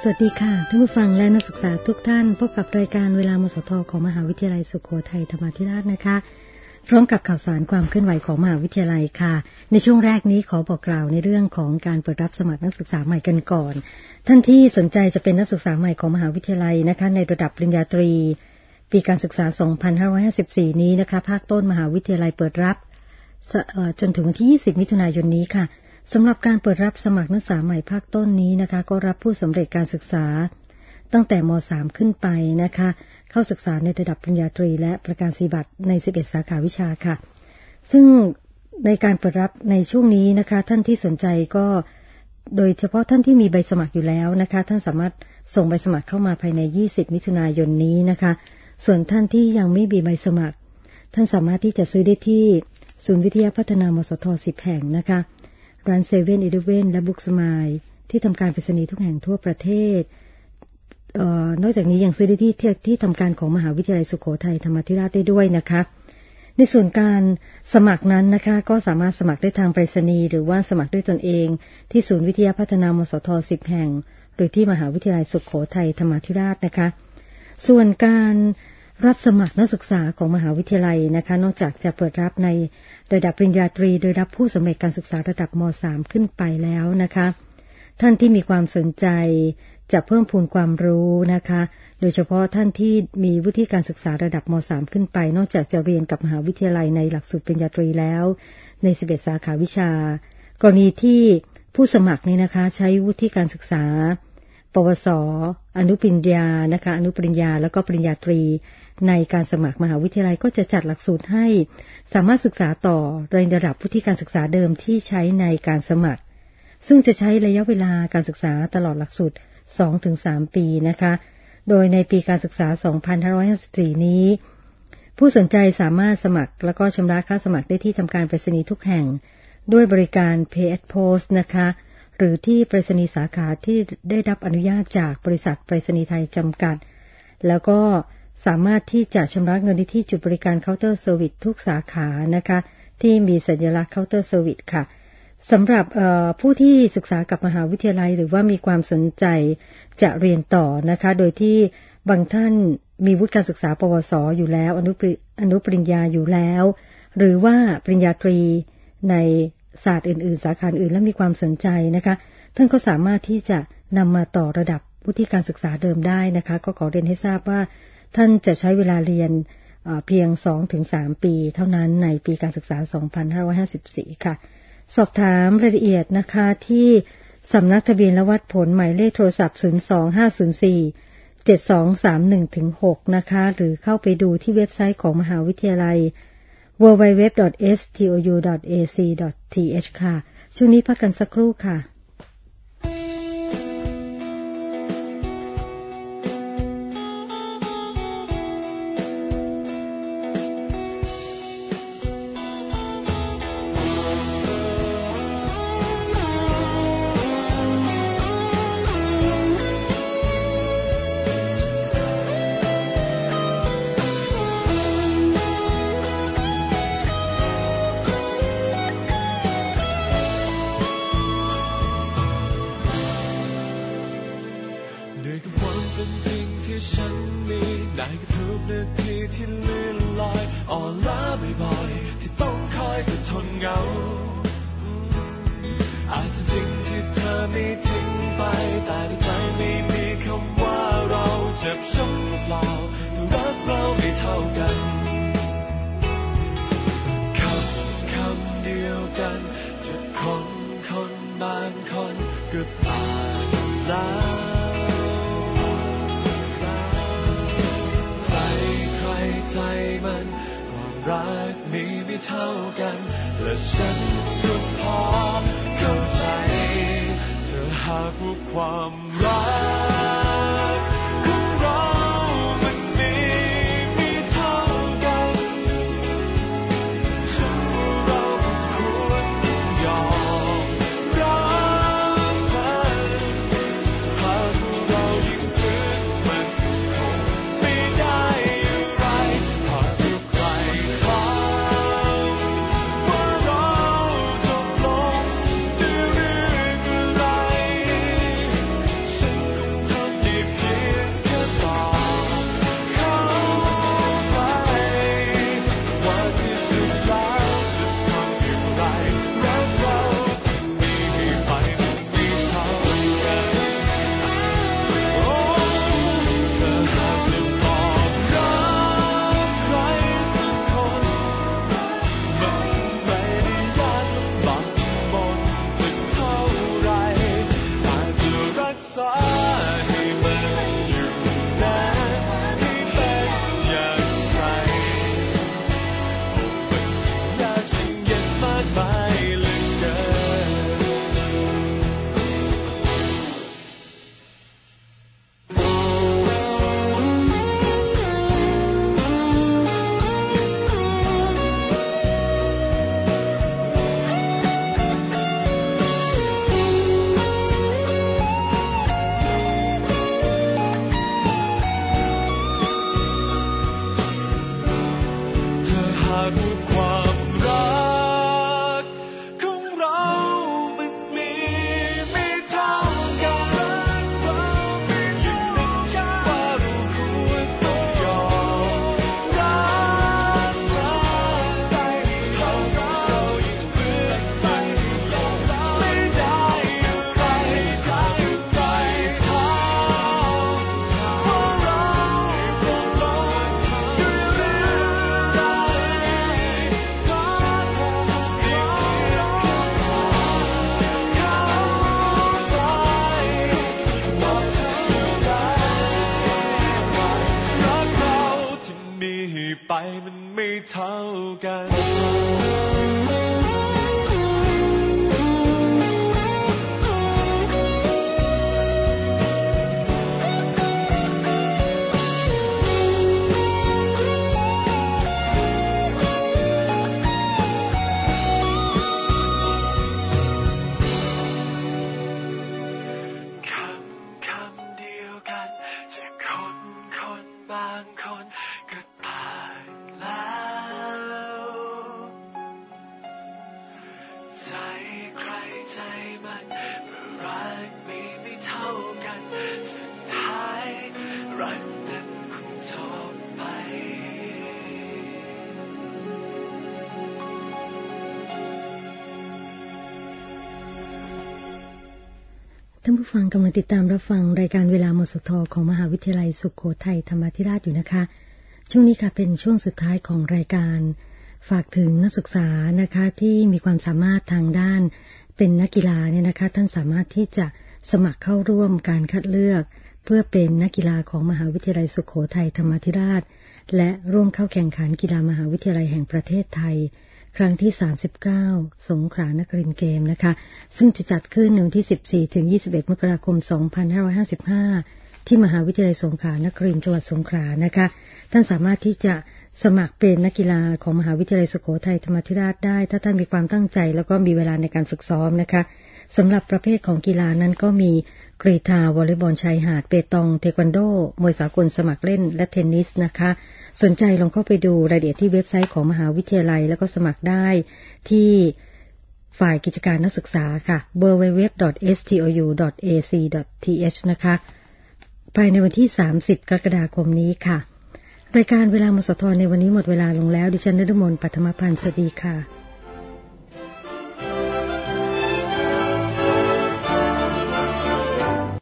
สวัสดีค่ะท่านผู้ฟังและนักศึกษาทุกท่านพบกับรายการเวลามสทของมหาวิทยาลัยสุโขทัยธรรมาธิราชนะคะพร้อมกับข่าวสารความเคลื่อนไหวของมหาวิทยาลัยค่ะในช่วงแรกนี้ขอบอกกล่าวในเรื่องของการเปิดรับสมัครนักศึกษาใหม่กันก่อนท่านที่สนใจจะเป็นนักศึกษาใหม่ของมหาวิทยาลัยนะคะในระดับปริญญาตรีปีการศึกษา 2554 นี้นะคะภาคต้นมหาวิทยาลัยเปิดรับจนถึงวันที่ 20 มิถุนายนนี้ค่ะสำหรับการเปิดรับสมัครนักศึกษาใหม่ภาคต้นนี้นะคะก็รับผู้สำเร็จการศึกษาตั้งแต่ม.3 ขึ้นไปนะคะเข้าศึกษาในระดับปริญญาตรีและประกาศนียบัตรใน 11 สาขาวิชาค่ะซึ่งในการเปิดรับในช่วงนี้นะคะท่านที่สนใจก็โดยเฉพาะท่านที่มีใบสมัครอยู่แล้วนะคะท่านสามารถส่งใบสมัครเข้ามาภายใน 20 มิถุนายนนี้นะคะส่วนท่านที่ยังไม่มีใบสมัครท่านสามารถที่จะซื้อได้ที่ศูนย์วิทยาพัฒนามสท 10 แห่งนะคะร้านเซเว่นอีเลฟเว่นและบุ๊กสมายที่ทำการไปรษณีย์ทุกแห่งทั่วประเทศนอกจากนี้ยังซื้อได้ที่ทำการของมหาวิทยาลัยสุโขทัยธรรมาธิราชได้ด้วยนะคะในส่วนการสมัครนั้นนะคะก็สามารถสมัครได้ทางไปรษณีย์หรือว่าสมัครด้วยตนเองที่ศูนย์วิทยาพัฒนามสท 10 แห่งหรือที่มหาวิทยาลัยสุโขทัยธรรมาธิราชนะคะส่วนการรับสมัครนักศึกษาของมหาวิทยาลัยนะคะนอกจากจะเปิดรับในระดับปริญญาตรีโดยรับผู้สำเร็จการศึกษาระดับม.3 ขึ้นไปแล้วนะคะท่านที่มีความสนใจจะเพิ่มพูนความรู้นะคะโดยเฉพาะท่านที่มีวุฒิการศึกษาระดับม.3 ขึ้นไปนอกจากจะเรียนกับมหาวิทยาลัยในหลักสูตรปริญญาตรีแล้วใน 11 สาขาวิชากรณีที่ผู้สมัครนี่นะคะใช้วุฒิการศึกษาปวสอนุปริญญานะคะอนุปริญญาแล้วก็ปริญญาตรีในการสมัครมหาวิทยาลัยก็จะจัดหลักสูตรให้สามารถศึกษาต่อในระดับวุฒิการศึกษาเดิมที่ใช้ในการสมัครซึ่งจะใช้ระยะเวลาการศึกษาตลอดหลักสูตร 2-3 ปีนะคะโดยในปีการศึกษา 2554 นี้ผู้สนใจสามารถสมัครแล้วก็ชำระค่าสมัครได้ที่ทำการไปรษณีย์ทุกแห่งด้วยบริการ Pay at Post นะคะหรือที่ไปรษณีย์สาขาที่ได้รับอนุญาตจากบริษัทไปรษณีย์ไทยจำกัดแล้วก็สามารถที่จะชำระเงินได้ที่จุดบริการเคาน์เตอร์เซอร์วิสทุกสาขานะคะที่มีสัญลักษณ์เคาน์เตอร์เซอร์วิสค่ะสำหรับผู้ที่ศึกษากับมหาวิทยาลัยหรือว่ามีความสนใจจะเรียนต่อนะคะโดยที่บางท่านมีวุฒิการศึกษาปวสอยู่แล้วอนุปริญญาอยู่แล้วหรือว่าปริญญาตรีในศาสตร์อื่นๆสาขาอื่นและมีความสนใจนะคะท่านก็สามารถที่จะนำมาต่อระดับวุฒิการศึกษาเดิมได้นะคะก็ขอเรียนให้ทราบว่าท่านจะใช้เวลาเรียนเพียง 2-3 ปีเท่านั้นในปีการศึกษา 2554 ค่ะสอบถามรายละเอียดนะคะที่สำนักทะเบียนและวัดผลหมายเลขโทรศัพท์ 025047231-6 นะคะหรือเข้าไปดูที่เว็บไซต์ของมหาวิทยาลัย www.stou.ac.th ค่ะช่วงนี้พักกันสักครู่ค่ะคท่านผู้ฟังกำลังติดตามรับฟังรายการเวลามสทของมหาวิทยาลัยสุโขทัยธรรมาธิราชอยู่นะคะช่วงนี้ค่ะเป็นช่วงสุดท้ายของรายการฝากถึงนักศึกษานะคะที่มีความสามารถทางด้านเป็นนักกีฬาเนี่ยนะคะท่านสามารถที่จะสมัครเข้าร่วมการคัดเลือกเพื่อเป็นนักกีฬาของมหาวิทยาลัยสุโขทัยธรรมาธิราชและร่วมเข้าแข่งขันกีฬามหาวิทยาลัยแห่งประเทศไทยครั้งที่39สงขลานครินทร์เกมนะคะซึ่งจะจัดขึ้นในวันที่14ถึง21มกราคม2555ที่มหาวิทยาลัยสงขลานครินทร์จังหวัดสงขลานะคะท่านสามารถที่จะสมัครเป็นนักกีฬาของมหาวิทยาลัยสุโขทัยธรรมาธิราชได้ถ้าท่านมีความตั้งใจแล้วก็มีเวลาในการฝึกซ้อมนะคะสำหรับประเภทของกีฬานั้นก็มีกรีฑาวอลเลย์บอลชายหาดเปตองเทควันโดมวยสากลสมัครเล่นและเทนนิสนะคะสนใจลองเข้าไปดูรายละเอียดที่เว็บไซต์ของมหาวิทยาลัยแล้วก็สมัครได้ที่ฝ่ายกิจการนักศึกษาค่ะ www.stou.ac.th นะคะภายในวันที่30กรกฎาคมนี้ค่ะรายการเวลามสทในวันนี้หมดเวลาลงแล้วดิฉันนฤมล ปัทมพันธ์สวัสดีค่ะ